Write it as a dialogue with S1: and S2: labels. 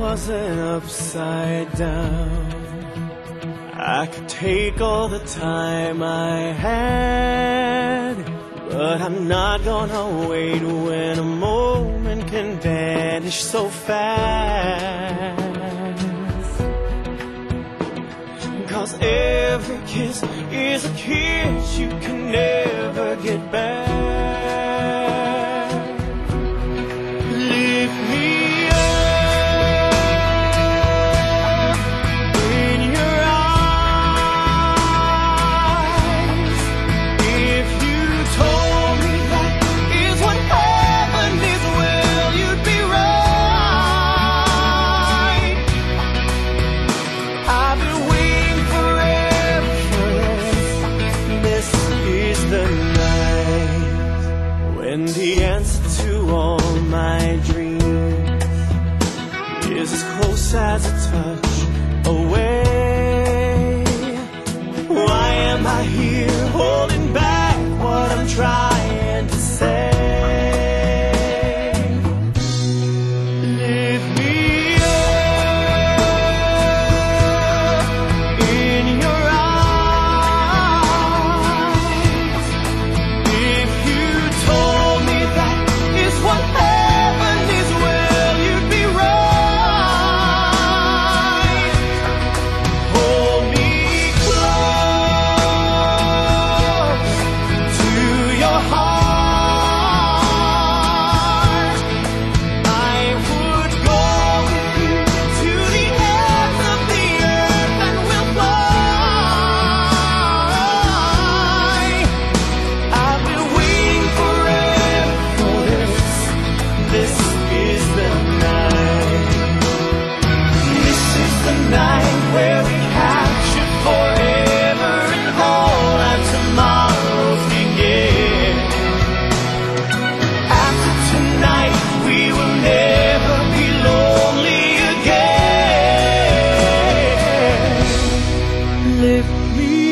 S1: wasn't upside down, I could take all the time I had, but I'm not gonna wait when a moment can vanish so fast. 'Cause every kiss is a kiss you can never get back. Lift me up in your eyes. If you told me that is what heaven is, well, you'd be right. I've been waiting forever for this. This is the night when the answer to all my dreams is as close as a touch away. Why am I here holding back what I'm trying to say? Lift me up in your eyes. If you told me that is what heaven is, well, you'd be right. Hold me close to your heart. I would go with you to the ends of the earth and we'll fly. I've been waiting forever for this. This is the night. This is the night where we capture forever and all our tomorrows begin. After tonight, we will never be lonely again. Lift me